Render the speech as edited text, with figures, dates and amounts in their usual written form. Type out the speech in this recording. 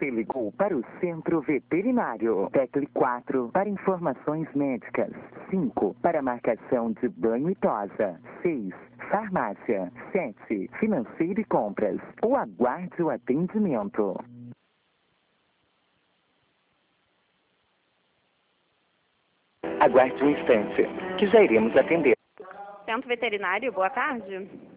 Você ligou para o Centro Veterinário. Tecle 4 para informações médicas. 5 para marcação de banho e tosa. 6 farmácia. 7 financeiro e compras. Ou aguarde o atendimento. Aguarde um instante, que já iremos atender. Centro Veterinário, boa tarde.